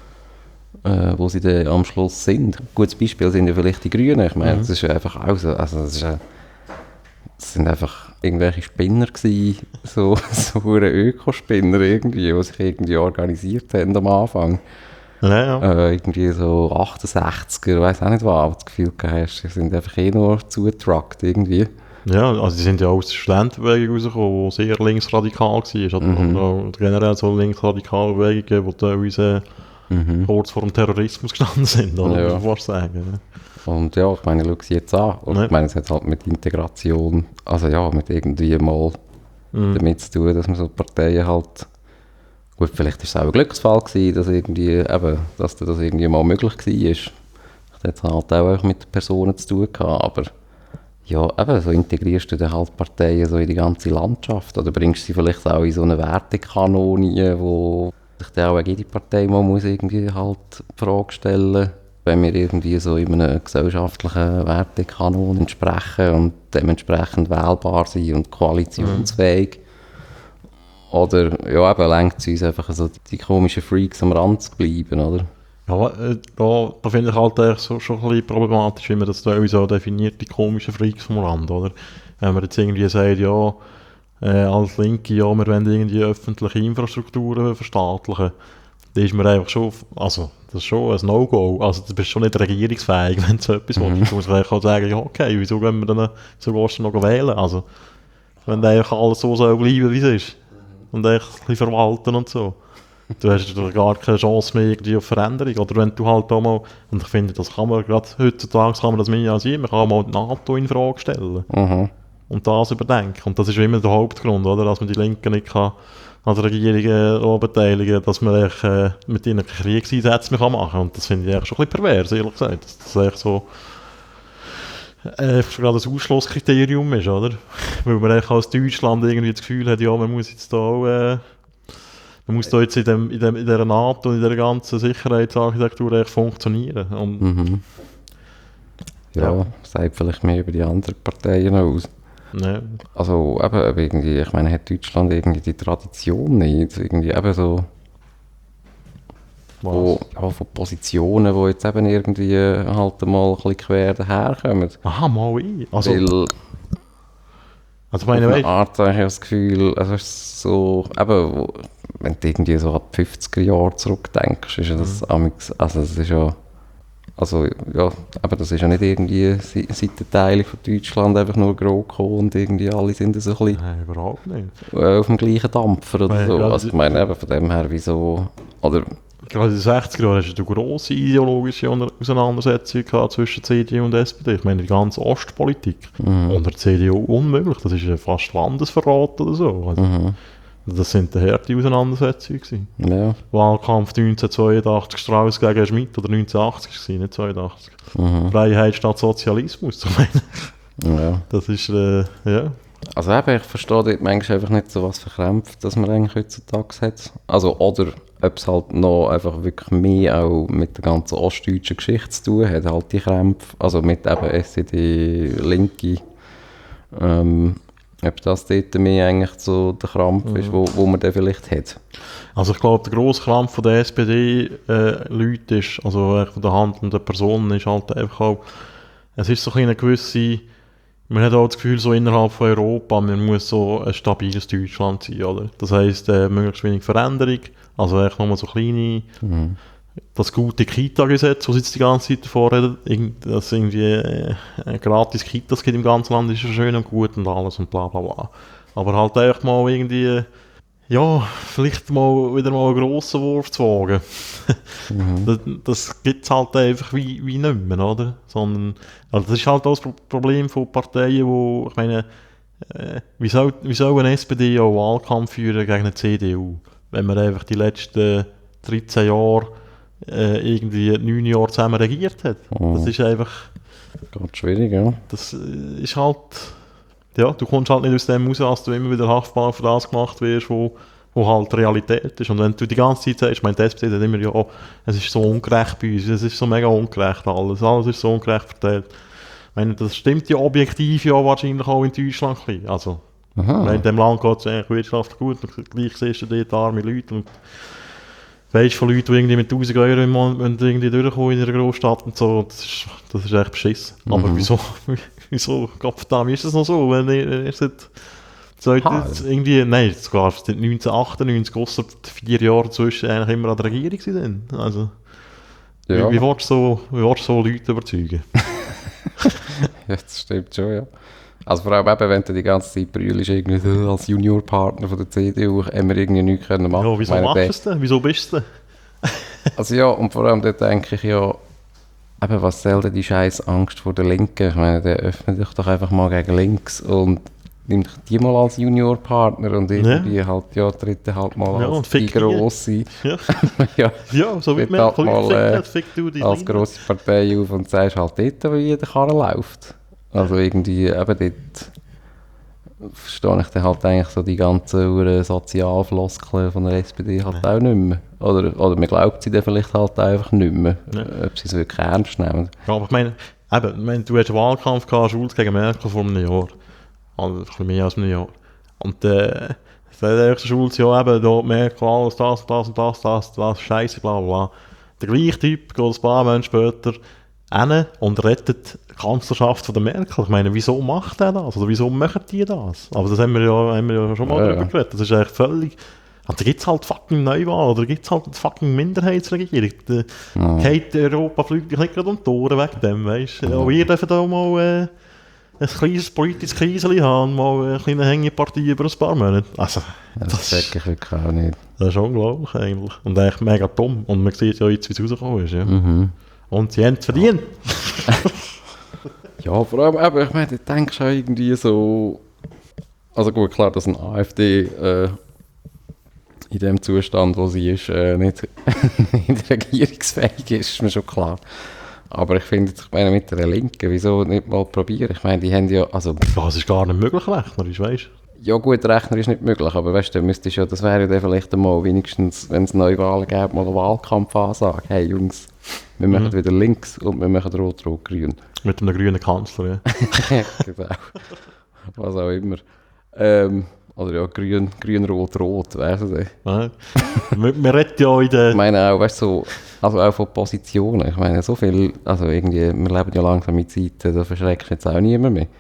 äh, wo sie dann am Schluss sind. Ein gutes Beispiel sind ja vielleicht die Grünen. Ich meine, mhm. das ist ja einfach auch so, also das, ist, das sind einfach irgendwelche Spinner gewesen, so, so eine Ökospinner irgendwie, die sich irgendwie organisiert haben am Anfang. Ja, ja. Äh, irgendwie so achtundsechziger, ich weiss auch nicht was, aber das Gefühl hast, die sind einfach eh nur zugetruckt irgendwie. Ja, also die sind ja aus der Studentenbewegung rausgekommen, die sehr linksradikal war. Mhm. Oder generell so linksradikale Bewegungen, die teilweise mhm. kurz vor dem Terrorismus gestanden sind, oder? Ja. Muss man fast sagen. Und ja, ich meine, schau sie jetzt an. Und ja. Ich meine, es hat halt mit Integration, also ja, mit irgendwie mal mhm. damit zu tun, dass man so Parteien halt... Gut, vielleicht war es auch ein Glücksfall gewesen, dass, irgendwie, eben, dass das irgendwie mal möglich war. Das hat halt auch mit Personen zu tun gehabt, aber ja, eben, so integrierst du dann halt Parteien so in die ganze Landschaft oder bringst sie vielleicht auch in so eine Wertekanonie, wo sich dann auch jede Partei mal muss irgendwie halt die Frage stellen, wenn wir irgendwie so in einem gesellschaftlichen Wertekanon entsprechen und dementsprechend wählbar sind und koalitionsfähig. Mhm. Oder, ja, eben, lenkt es uns einfach so die komischen Freaks am Rand zu bleiben, oder? Ja, äh, da, da finde ich halt echt so, schon ein bisschen problematisch, wie man das da so definiert, die komischen Freaks vom Rand, oder? Wenn man jetzt irgendwie sagt, ja, äh, als Linke, ja, wir wollen irgendwie öffentliche Infrastrukturen verstaatlichen, dann ist man einfach schon, also, das ist schon ein No-Go, also du bist schon nicht regierungsfähig, wenn du so etwas mhm. willst. Du musst eigentlich auch sagen, ja, okay, wieso gehen wir dann, so gehst du noch wählen, also, wenn eigentlich alles so soll bleiben, wie es ist. Und echt ein bisschen verwalten und so. Du hast gar keine Chance mehr irgendwie auf Veränderung. Oder wenn du halt auch mal, und ich finde, das kann man gerade heutzutage kann man das mehr als immer, man kann mal die NATO in Frage stellen. Mhm. Und das überdenken. Und das ist immer der Hauptgrund, oder? Dass man die Linken nicht kann an der Regierung beteiligen kann, dass man echt, äh, mit ihnen Kriegseinsätze machen kann. Und das finde ich echt schon ein bisschen pervers, ehrlich gesagt. Dass das echt so äh, gerade ein Ausschlusskriterium ist, oder? Weil man eigentlich als Deutschland irgendwie das Gefühl hat, ja, man muss jetzt da auch, äh, man muss da jetzt in, dem, in, dem, in dieser NATO und in dieser ganzen Sicherheitsarchitektur echt funktionieren. Und mhm. Ja, ja, sagt vielleicht mehr über die anderen Parteien aus. Nee. Also eben, irgendwie, ich meine, hat Deutschland irgendwie die Tradition nicht, irgendwie eben so Wo, ja, von Positionen, die jetzt eben irgendwie halt mal ein bisschen quer daherkommen. Aha, mal ich. Also, Weil also meine auf eine Art habe ich das Gefühl, also es ist so, eben, wo, wenn du irgendwie so an die fünfziger Jahre zurückdenkst, ist ja das mhm. also das ist ja, also ja, aber das ist ja nicht irgendwie Seitenteile von Deutschland einfach nur grob gekommen und irgendwie alle sind so ein bisschen Nein, überhaupt nicht. auf dem gleichen Dampfer oder Nein, so. Also ich meine, eben von dem her, wieso, oder gerade in den sechziger Jahren hast du eine grosse ideologische Auseinandersetzung zwischen C D U und S P D. Ich meine, die ganze Ostpolitik. Mhm. Unter der C D U unmöglich. Das ist ja fast Landesverrat oder so. Also, mhm. Das sind harte Auseinandersetzungen. Ja. Wahlkampf neunzehnhundertzweiundachtzig Strauss gegen Schmidt oder neunzehnhundertachtzig gewesen, nicht zweiundachtzig. Mhm. Freiheit statt Sozialismus. Ich meine, ja. Das ist, äh, ja. Also eben, ich verstehe dort manchmal einfach nicht so was verkrampft, dass man eigentlich heutzutage hat. Also, oder ob es halt noch einfach wirklich mehr auch mit der ganzen ostdeutschen Geschichte zu tun hat, halt die Krämpfe, also mit eben S E D, Linke, ähm, ob das dort mehr eigentlich so der Krampf mhm. ist, wo, wo man den vielleicht hat. Also ich glaube, der grosse Krampf der S P D-Leute äh, ist, also von der handelnden Personen, ist halt einfach auch, es ist so eine gewisse, man hat auch das Gefühl, so innerhalb von Europa, man muss so ein stabiles Deutschland sein, oder? Das heisst, äh, möglichst wenig Veränderung, also echt nochmal so kleine, mhm. das gute Kita-Gesetz, das jetzt die ganze Zeit davor reden, dass es irgendwie äh, gratis Kitas gibt im ganzen Land, ist ja schön und gut und alles und bla bla bla. Aber halt einfach mal irgendwie, ja, vielleicht mal wieder mal einen grossen Wurf zu wagen. Mhm. Das, das gibt es halt einfach wie, wie nicht mehr, oder? Sondern, also das ist halt auch das Pro- Problem von Parteien, wo, ich meine, äh, wie, soll, wie soll eine S P D auch Wahlkampf führen gegen eine C D U, wenn man einfach die letzten dreizehn Jahre äh, irgendwie neun Jahre zusammen regiert hat? Mhm. Das ist einfach, Ganz schwierig, ja. das äh, ist halt, ja, du kommst halt nicht aus dem raus, als du immer wieder haftbar für das gemacht wirst, wo, wo halt Realität ist. Und wenn du die ganze Zeit sagst, ich meine, die S P D sagt immer, ja, oh, es ist so ungerecht bei uns, es ist so mega ungerecht alles, alles ist so ungerecht verteilt. Ich meine, das stimmt ja objektiv ja wahrscheinlich auch in Deutschland ein bisschen. Also, Aha. in dem Land geht es eigentlich wirtschaftlich gut und gleich siehst du dort arme Leute und weisst von Leuten, die irgendwie mit tausend Euro im Monat irgendwie durchkommen in einer Großstadt und so, das ist, das ist echt beschissen. Mhm. Aber wieso, wieso, Gottverdammt, ist das noch so, wenn ihr, ihr seid seit Ha. irgendwie, nein, sogar seit neunzehnhundertachtundneunzig, ausser vier Jahre dazwischen, eigentlich immer an der Regierung sind. Also, Ja. wie, wie willst du so, wie willst du so Leute überzeugen? Ja, das stimmt schon, ja. Also vor allem eben, wenn du die ganze Zeit brüllst, irgendwie so, als Juniorpartner von der C D U, haben wir irgendwie nichts können machen. Ja, wieso Ich meine, machst der- du es denn? Wieso bist du denn? Also ja, und vor allem dort denke ich ja, eben, was soll denn die scheiß Angst vor der Linken? Ich meine, der öffnet dich doch einfach mal gegen links und nimmt die mal als Juniorpartner und irgendwie halt, ja, dritte halt mal Ja, als und die fick die. grosse, Ja, ja, ja so wie Wird man halt mal, äh, fickt, fick du die als Linken. grosse Partei auf und sagst halt dort, wie der Karren läuft. Also irgendwie eben dort verstehe ich dann halt eigentlich so die ganzen Sozialfloskeln von der S P D halt auch nicht mehr. Oder, oder man glaubt sie dann vielleicht halt einfach nicht mehr, Ja. ob sie es wirklich ernst nehmen. Ja, aber ich meine, eben, ich meine, du hast einen Wahlkampf gehabt, Schulz gegen Merkel vor einem Jahr. Also ein bisschen mehr als einem Jahr. Und äh, dann sagt der Schulz, ja eben, da Merkel, alles das und das und das, das, das, Scheiße, bla bla bla. Der gleiche Typ geht ein paar Monate später hin und rettet die Kanzlerschaft von der Merkel. Ich meine, wieso macht er das? Oder wieso machen die das? Aber das haben wir ja, haben wir ja schon mal Ja, drüber ja. geredet. Das ist eigentlich völlig... Und da gibt es halt fucking Neuwahl, oder da gibt es halt eine fucking Minderheitsregierung. Die Ja. geht Europa fliegt dich nicht gerade um die Ohren wegen dem, weißt du. Ja, wir dürfen da mal äh, ein kleines politisches Kriseli haben, mal eine kleine Hängepartie über ein paar Monate. Also, Das, das, check ist, ich wirklich auch nicht. das ist unglaublich eigentlich. Und eigentlich mega dumm. Und man sieht ja jetzt, wie es rausgekommen ist. Ja. Mhm. Und sie haben es verdient. Ja, vor allem, eben, ich meine, du denkst auch irgendwie so... Also gut, klar, dass eine AfD äh, in dem Zustand, wo sie ist, äh, nicht, nicht regierungsfähig ist, ist mir schon klar. Aber ich finde, ich meine, mit der Linken, wieso nicht mal probieren? Ich meine, die haben ja... Also, Ja, es ist gar nicht möglich, rechnerisch, weißt du. ja gut, Rechner ist nicht möglich, aber weißt du, dann müsstest ja, das wäre ja dann vielleicht einmal wenigstens, wenn es Neuwahlen gäbe, mal eine Wahlkampfansage. Hey Jungs, wir machen Mhm. wieder links und wir machen rot-rot-grün. Mit einem grünen Kanzler, ja. Genau. Was auch immer. Ähm, oder ja, grün, grün, rot, rot, weißt du. Ja. man, man redet ja in der... Ich meine auch, weißt du, so, also auch von Positionen. Ich meine, so viel, also irgendwie, wir leben ja langsam in Zeiten, da verschreckst du jetzt auch niemand mehr.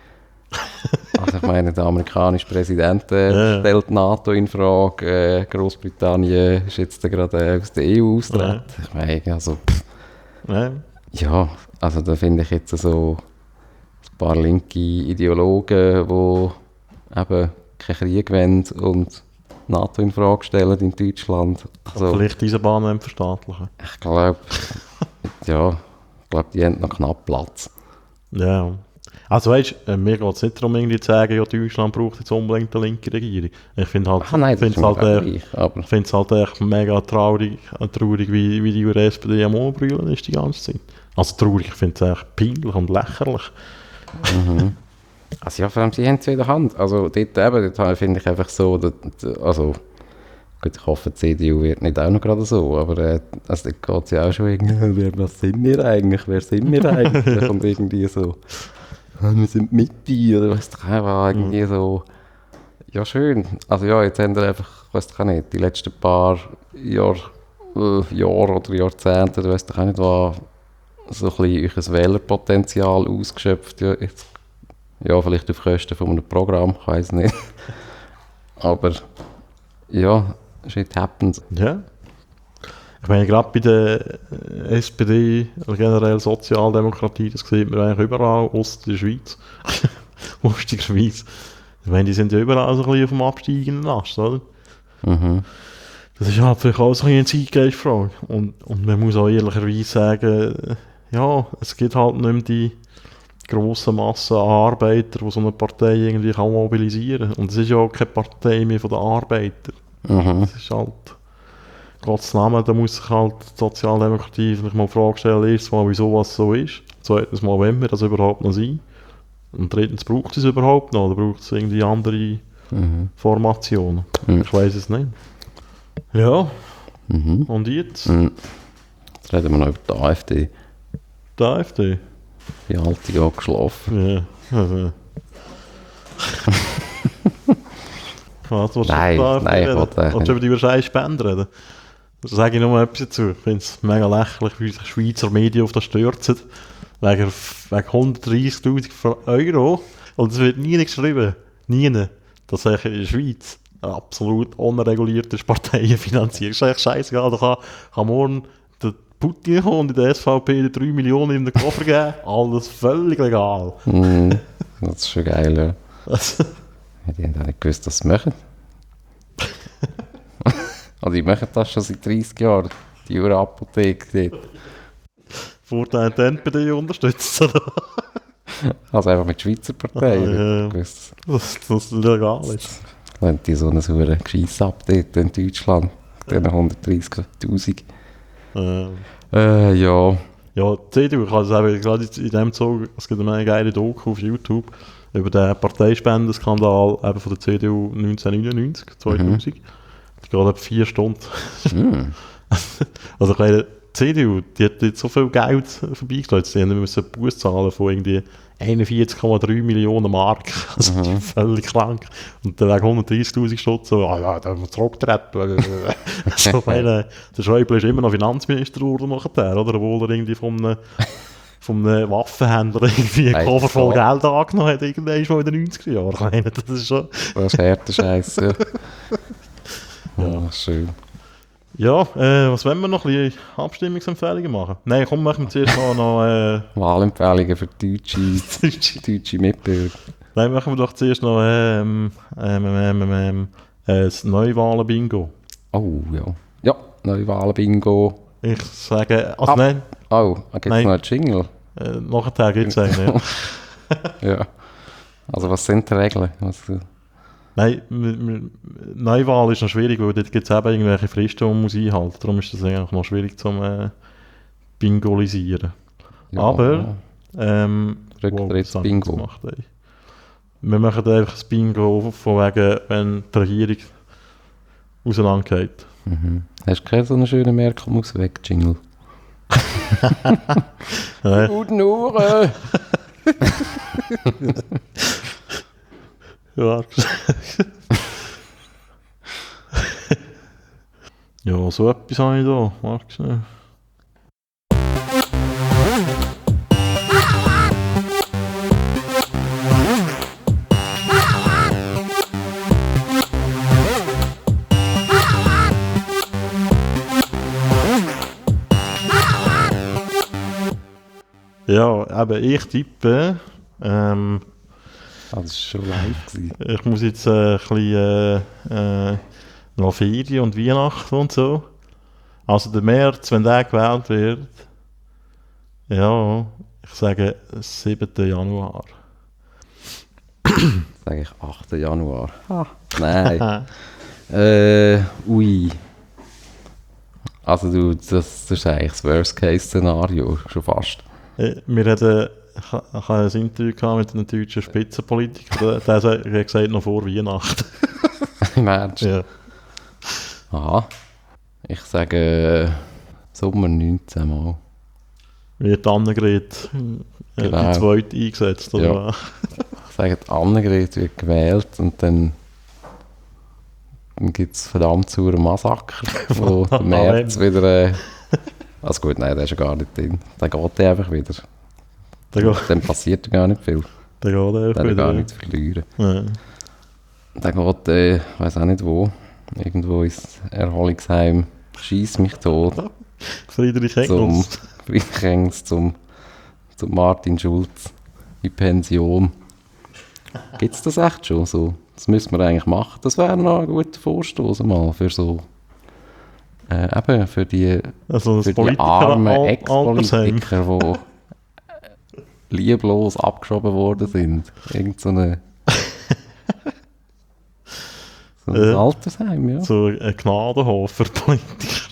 Also ich meine, der amerikanische Präsident äh, Ja, ja. stellt die NATO in Frage, äh, Großbritannien ist jetzt gerade äh, aus der E U austreten. Ich meine, also, pff, Ja. ja, also da finde ich jetzt so ein paar linke Ideologen, die eben keinen Krieg wollen und die NATO in Frage stellen in Deutschland. Also, Vielleicht diese Bahn verstaatlichen. ich glaube, ja, ich glaube, die haben noch knapp Platz. Ja. Also weißt du, äh, mir geht es nicht darum, irgendwie zu sagen, ja, Deutschland braucht jetzt unbedingt eine linke Regierung. Ich finde halt, Ah nein, das ist find's mir halt, auch äh, gleich, aber ich finde es halt echt mega traurig, äh, traurig wie, wie die S P D am Umbrüllen ist die ganze Zeit. Also traurig, ich finde es echt peinlich und lächerlich. mhm. Also ja, vor allem, sie haben es ja in der Hand. Also dort eben, dort finde ich einfach so, dass, also gut, ich hoffe, die C D U wird nicht auch noch gerade so, aber äh, also dort geht es ja auch schon irgendwie, wer, was sind wir eigentlich, wer sind wir eigentlich? Und irgendwie so, «Ah, wir sind Mitte oder was doch auch, irgendwie so, ja schön. Also ja, jetzt haben wir einfach, ich weiß doch auch nicht, die letzten paar Jahr, äh, Jahre oder Jahrzehnte, du weißt doch auch nicht, was so ein bisschen euer Wählerpotenzial ausgeschöpft, ja, jetzt, ja, vielleicht auf Kosten von einem Programm, ich weiß nicht. Aber ja, shit happens. Ja. Ich meine, gerade bei der äh, S P D, oder generell Sozialdemokratie, das sieht man eigentlich überall, außer in der Schweiz. Lustig Schweiz. Ich meine, die sind ja überall so ein bisschen auf dem absteigenden Ast, oder? Mhm. Das ist halt vielleicht auch so eine Zeitgeistfrage. Und, und man muss auch ehrlicherweise sagen, ja, es gibt halt nicht mehr die grosse Masse an Arbeitern, die so eine Partei irgendwie kann mobilisieren kann. Und es ist ja auch keine Partei mehr von den Arbeitern. Mhm. Es ist halt, Gottes Namen, da muss sich halt die Sozialdemokratie vielleicht mal die Frage stellen, erstens mal, wieso was so ist. Zweitens mal, wenn wir das überhaupt noch sein. Und drittens, braucht es überhaupt noch? Oder braucht es irgendwie andere Mhm. Formationen? Mhm. Ich weiß es nicht. Ja, Mhm. und jetzt? Mhm. Jetzt reden wir noch über die AfD. Die AfD? Die Alte hat geschlafen. Ja, also. Was, willst du Nein, über die AfD nein, ich reden? wollte eigentlich Willst du über die wahrscheinlich Spenden reden? Da sage ich noch mal etwas dazu. Ich finde es mega lächerlich, wie sich Schweizer Medien auf das stürzen. Wegen, wegen hundertdreißigtausend Euro. Und es wird nie geschrieben. Nie. Dass ich in der Schweiz eine absolut unregulierte Parteien finanziert. Das ist eigentlich scheißegal. Da kann, kann morgen der Putin kommen und in der S V P drei Millionen in den Koffer geben. Alles völlig legal. Mhm. Das ist schon geil, ja. Also, Ja, die haben auch nicht gewusst, dass sie es machen. Also die machen das schon seit dreißig Jahren. Die Jura-Apotheke dort. Vorteil dann bei dir unterstützt. Oder? Also einfach mit Schweizer Parteien. Ah, ja. Gewusst. Dass das legal ist. Wenn die so eine saure Gescheiss ab dort in Deutschland. Diesen hundertdreißigtausend. Äh, Äh, ja. ja, die C D U, ich habe es eben gerade in dem Zug, es gibt eine geile Doku auf YouTube über den Parteispendenskandal eben von der C D U neunzehnhundertneunundneunzig, zweitausend. Die geht etwa vier Stunden. Mm. Also ich meine, die C D U, die hat jetzt so viel Geld vorbeigestellt, die müssen Buß zahlen von irgendwie einundvierzig Komma drei Millionen Mark. Also Mhm. völlig krank. Und dann wegen hundertdreißigtausend Stutz so, ah ja, da haben wir zurückgetreten. Also ich meine, der Schäuble ist immer noch Finanzminister geworden nachher, oder? Obwohl er irgendwie von einem, von einem Waffenhändler irgendwie einen Koffer voll Geld angenommen hat, irgendwann schon in den neunziger Jahren. Ich meine, das ist schon... Das ist harter Scheiß, ja. Ja, schön. Ja, äh, was wollen wir noch? Ein bisschen Abstimmungsempfehlungen machen? Nein, komm, machen wir zuerst mal noch... Äh, Wahlempfehlungen für deutsche, deutsche Mitbürger. Nein, machen wir doch zuerst noch ähm, ähm, ähm, ähm, ähm, äh, das Neuwahlen-Bingo. Oh, ja. Ja, Neuwahlen-Bingo. Ich sage... Also Ab- nein, Oh, da gibt es Nein. noch einen Jingle. äh, nachher gibt es eigentlich. Ja. Also was sind die Regeln? Was, Nein, m- m- Neuwahl ist noch schwierig, weil dort gibt es eben irgendwelche Fristen, die man muss einhalten muss. Darum ist das eigentlich noch schwierig zum äh, Bingolisieren. ja, Aber... Ähm, Rücktritts-Bingo. wow, das gemacht, ey. Wir machen einfach das Bingo von wegen, wenn die Regierung auseinandergeht. Mhm. Hast du keinen so einen schönen Merkel-Maus-Weg-Jingle? Nein. Guten Uhren! Ja. Ja, so etwas habe ich da. Warte schnell. Ja, eben ich tippe. Ähm, Ah, das war schon live gewesen. ich muss jetzt äh, ein bisschen äh, äh, noch Ferien und Weihnachten und so. Also der März, wenn der gewählt wird, ja, ich sage siebten Januar. Sage ich achten Januar. Ah, nein. äh, ui. Also du, das, das ist eigentlich das Worst-Case-Szenario, schon fast. Äh, Wir hatten, ich ha- ich hatte ein Interview gehabt mit einem deutschen Spitzenpolitiker, der, der sa- der hat gesagt, noch vor Weihnachten. Im Ernst? Ja. Aha. Ich sage äh, Sommer neunzehn Mal. Wird Annegret äh, Genau. die zweite eingesetzt, oder? Ja. Ich sage, die Annegret wird gewählt und dann, dann gibt es verdammt sauren Massaker, wo der März wieder... Äh, also gut, nein, der ist ja gar nicht drin. Dann geht der einfach wieder. Der geht, Dann passiert gar nicht viel. der geht einfach Der hat wieder. gar nichts verlieren. Ja. Dann geht, äh, ich weiß auch nicht wo, irgendwo ins Erholungsheim, schieß mich tot, Friedrich zum Engels. Friedrich Engels, zum, zum Martin Schulz in Pension. Gibt es das echt schon so? Das müssen wir eigentlich machen. Das wäre noch ein guter Vorstoß mal für so, äh, eben für die, Also für das die armen Al- Altersheim. Ex-Politiker, die lieblos abgeschoben worden sind. Irgend so eine so ein Äh, Altersheim, ja. So ein Gnadenhof für Politiker.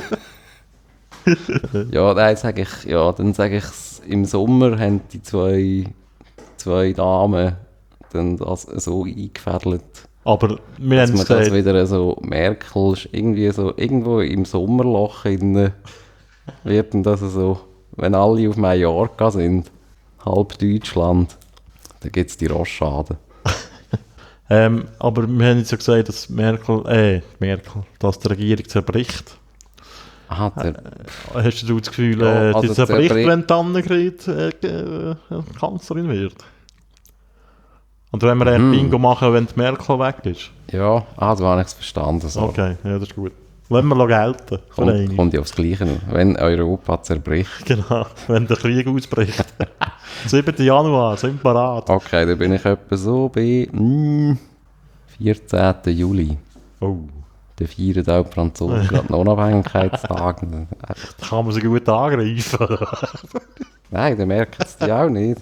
Ja, nein, sag ich, ja, dann sage ich im Sommer haben die zwei, zwei Damen dann das so eingefädelt, Aber wir dass haben man es das gesagt, wieder so Merkel ist irgendwie so irgendwo im Sommerloch in, wird dann das so, wenn alle auf Mallorca sind, halb Deutschland, dann gibt es die Rosschaden. ähm, aber wir haben jetzt ja gesagt, dass Merkel, äh, Merkel, dass die Regierung zerbricht. Aha, der, Hast du das Gefühl, Ja, äh, also die zerbricht, zerbricht- wenn die Annegret äh, äh, Kanzlerin wird? Und wenn wir ein Mhm. Bingo machen, wenn die Merkel weg ist? ja, ah, so habe ich es verstanden. So. Okay, ja, das ist gut. Lassen wir noch gelten. Für Kommt, einmal. kommt ja aufs Gleiche. Wenn Europa zerbricht. Genau, wenn der Krieg ausbricht. siebten Januar, sind wir parat. Okay, dann bin ich etwa so bei mm, vierzehnten Juli. Oh, Der feiern auch die Franzosen gerade den Unabhängigkeitstag. da kann man sie gut angreifen. Nein, dann merken es die auch nicht.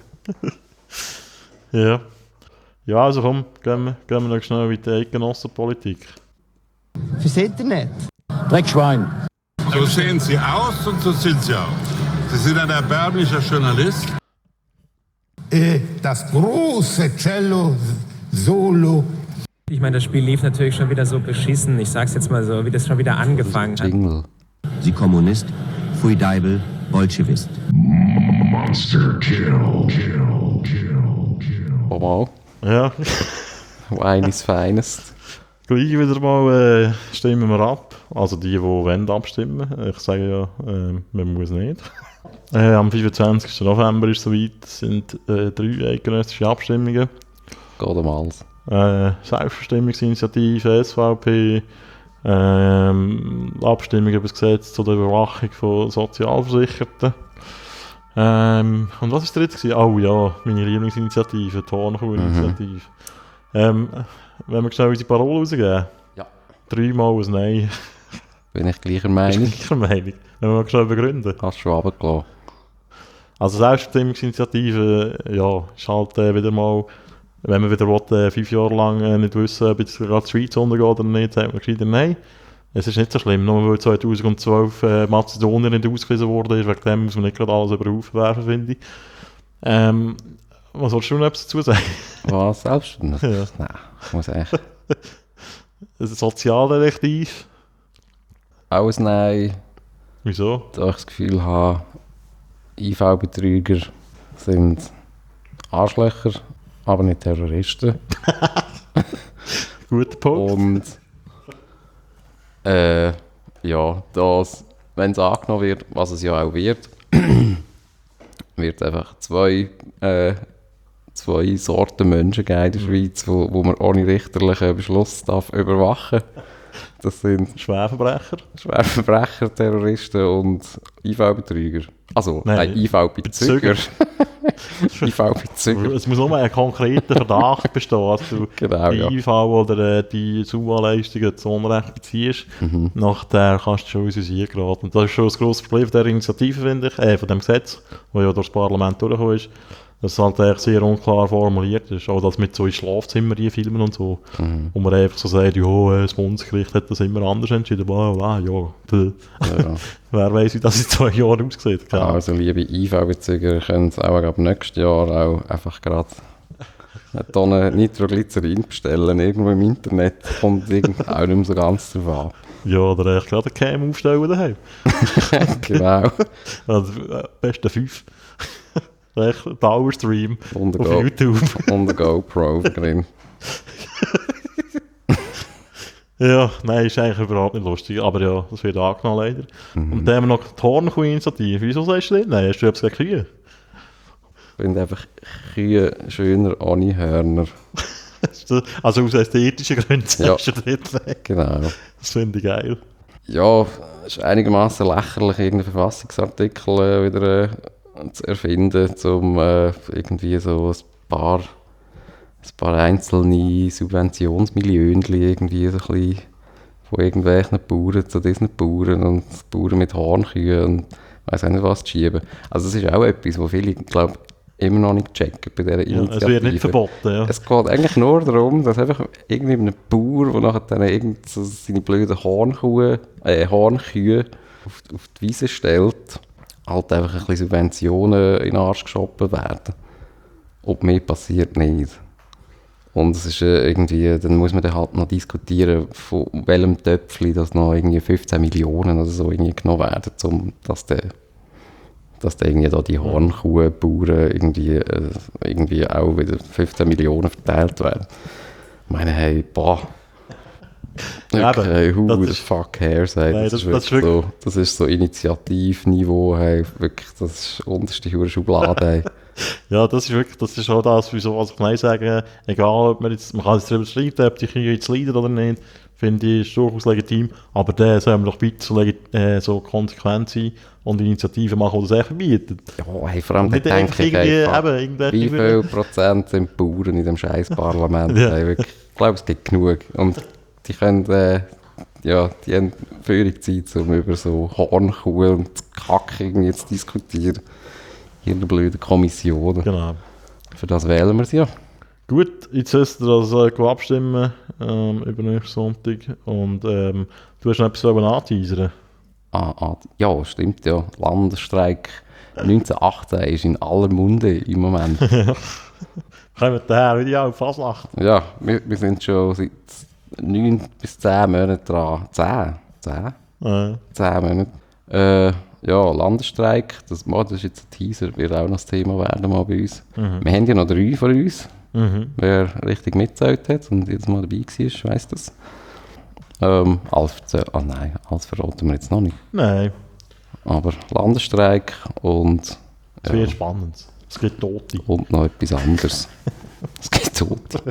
ja. Ja, also komm, gehen wir, gehen wir noch schnell mit der Eidgenossenpolitik. Fürs Internet. Dreckschwein. So sehen Sie aus und so sind Sie auch. Sie sind ein erbärmlicher Journalist. Äh, das große Cello Solo. Ich meine, das Spiel lief natürlich schon wieder so beschissen. Ich sag's jetzt mal so, wie das schon wieder angefangen hat. Jingle. Sie Kommunist, Pfui Deibel, Bolschewist. Oh mal, Ja, eines Finest. gleich wieder mal äh, stimmen wir ab. Also die, die wollen abstimmen. Ich sage ja, äh, man muss nicht. Äh, am fünfundzwanzigsten November ist es soweit, sind äh, drei eidgenössische Abstimmungen. Geht um alles. Äh, Selbstbestimmungsinitiative, S V P, ähm, Abstimmung über das Gesetz zur Überwachung von Sozialversicherten. Ähm, und was war der dritte? Oh ja, meine Lieblingsinitiative, die Hornkuh-Initiative. Ähm, wenn wir schnell unsere Parole rausgeben? Ja. Dreimal ein Nein. Bin ich gleicher Ist Meinung. gleicher Meinung. Wenn wir schnell begründen. Hast du schon runtergelassen. Also Selbstbestimmungsinitiative, ja, ist halt äh, wieder mal, wenn man wieder will, äh, fünf Jahre lang äh, nicht wissen, ob jetzt gerade die Schweiz untergeht oder nicht, sagt man gescheiter Nein. Es ist nicht so schlimm, nur weil zweitausendzwölf äh, Mazedonien nicht ausgewiesen wurde, ist, wegen dem muss man nicht gerade alles über den Haufen werfen, finde ich. Ähm, was wolltest du noch etwas dazu sagen? Was? Selbst? Ja. Nein, ich muss echt. Ein Sozialdetektiv? Alles Nein, Wieso? da ich das Gefühl habe, I V-Betrüger sind Arschlöcher, aber nicht Terroristen. Guter Punkt. Und äh, ja, das, wenn es angenommen wird, was es ja auch wird, wird einfach zwei, äh, zwei Sorten Menschen geben in der Schweiz, wo, wo man ohne richterlichen Beschluss darf überwachen. Das sind Schwerverbrecher? Schwerverbrecher, Terroristen und I V-Betrüger. Also, Nein, nein, I V-Bezüger. I V-Bezüger. Es muss nur ein konkreter Verdacht bestehen, dass du Genau, die ja. I V oder äh, die S U A-Leistungen zu Unrecht beziehst. Mhm. Nachher kannst du schon ins Visier geraten. Und das ist schon das grosse Problem der Initiative, finde ich, äh, von dem Gesetz, das ja durch das Parlament durchgekommen ist, dass es halt eigentlich sehr unklar formuliert ist. Auch das mit so in Schlafzimmer filmen und so. Mhm. Wo man einfach so sagt, ja, äh, das Bundesgericht hat das immer anders entschieden. Bla, bla, ja, bläh. Ja. Wer weiß, wie das in zwei Jahren aussieht. Keine Ahnung. Also, liebe I V-Bezüger, können es auch ab nächstes Jahr auch einfach gerade eine Tonne Nitroglycerin bestellen, irgendwo im Internet. Kommt irgend auch nicht mehr so ganz drauf an. Ja, oder echt gerade eine Cam aufstellen daheim. Genau. Also, äh, beste fünf. Echt ein Powerstream Und auf eine Go- YouTube. und eine GoPro drin. Ja, nein, ist eigentlich überhaupt nicht lustig. Aber ja, das wird angenommen leider. Mhm. Und dann haben wir noch die Hornkuh-Initiative. Wieso sagst du das? Nein, hast du etwas gegen Kühe? Ich finde einfach Kühe schöner ohne Hörner. Also aus ästhetischen Gründen Ja. sagst du das nicht. Genau. Das finde ich geil. Ja, es ist einigermaßen lächerlich, irgendeinen Verfassungsartikel äh, wieder äh, zu erfinden, um äh, irgendwie so ein paar ein paar einzelne Subventionsmillionen irgendwie so ein bisschen von irgendwelchen Bauern zu diesen Bauern und Bauern mit Hornkühen und weiss auch nicht was zu schieben. Also das ist auch etwas, was viele, glaube ich, immer noch nicht checken bei dieser Initiative. Ja, es wird nicht verboten, ja. Es geht eigentlich nur darum, dass einfach irgendwie ein Bauer, der nachher dann irgend so seine blöden Hornkühe, äh, Hornkühe auf, auf die Wiese stellt, halt einfach ein bisschen Subventionen in den Arsch geschoben werden. Ob mehr passiert nicht. Und es ist äh, irgendwie, dann muss man dann halt noch diskutieren, von welchem Töpfchen das noch irgendwie fünfzehn Millionen oder so irgendwie genommen werden, um dass der, dass der irgendwie da die Hornkuhbauern irgendwie, äh, irgendwie auch wieder fünfzehn Millionen verteilt werden. Ich meine, hey, boah. Ja, Wirklich, hey, who das the ist- fuck cares, hey, Nein, das, das- ist das ist wirklich so, das ist so Initiativniveau, hey, wirklich, das ist unterste Hure Schublade, hey. Ja, das ist wirklich, das ist auch das, wieso, was ich nein sage, egal, ob man jetzt, man kann jetzt darüber streiten, ob die Kühe jetzt leiden oder nicht, finde ich, ist durchaus legitim, aber dann sollen wir doch bitte so, legi- äh, so konsequent sein und Initiativen machen, die das echt verbieten. Ja, hey, vor allem Und da nicht denke einfach ich irgendwie, einfach, eben, irgendwelche... wie viel Prozent sind Bauern in dem scheiß Parlament? Ja. Hey, wirklich, ich glaube, es gibt genug. Und die können, äh, ja, die haben völlig Zeit, um über so Hornkuh und Kack irgendwie zu diskutieren. Hier in der blöden Kommission. Genau. Für das wählen wir sie ja. Gut, jetzt hast du das äh, go abstimmen ähm, über nächsten Sonntag und ähm, du hast noch etwas anteasern. Ah, ah, ja, stimmt ja. Landesstreik neunzehnhundertachtzehn ist in aller Munde im Moment. Kommen wir daher wieder auf Fasnacht. Ja, wir, wir sind schon seit neun bis zehn Monaten dran. Zehn? Zehn? Äh, Zehn Monate. Äh, ja, Landesstreik, das, oh, das ist jetzt ein Teaser, wird auch noch das Thema werden mal bei uns. Mhm. Wir haben ja noch drei von uns. mhm. Wer richtig mitgezählt hat und jedes Mal dabei war, weiss das. Ähm, alles erzähl- ah nein, alles verraten wir jetzt noch nicht. Nein, Aber Landesstreik und, es ja, wird spannend. Es gibt Tote. und noch etwas anderes. Es gibt Tote.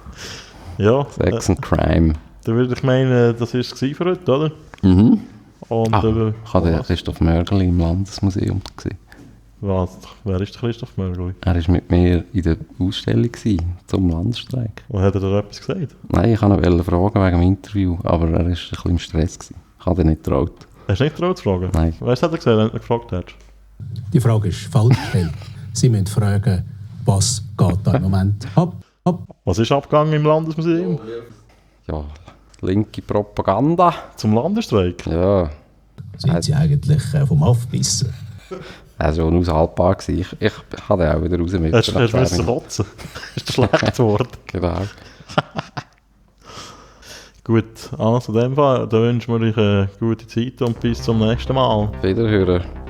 Ja, Sex äh, and Crime. dann würde ich meinen, das war es für heute, oder? Mhm. Und Ah, äh, ich habe den was? Christoph Mörgeli im Landesmuseum gesehen. Was? Wer ist der Christoph Mörgeli? Er war mit mir in der Ausstellung gewesen, zum Landesstreik. Und hat er da etwas gesagt? Nein, ich wollte ihn fragen wegen dem Interview, aber er war ein bisschen im Stress gewesen. Ich habe ihn nicht getraut. Hast du nicht getraut zu fragen? Nein. Weißt du, hat er gesagt, wenn du gefragt hast? Die Frage ist falsch gestellt. Sie müssen fragen, was geht da im Moment ab? ab. Was ist abgegangen im Landesmuseum? Ja, linke Propaganda. Zum Landesstreik? Ja, Sind Sie eigentlich äh, vom Aufbissen? er war schon unaushaltbar gewesen. Ich, ich habe ihn auch wieder raus mit. Hast du müssen kotzen? Ist das schlecht geworden? Genau. Gut, also in dem Fall, dann wünschen wir euch eine gute Zeit und bis zum nächsten Mal. Wiederhören.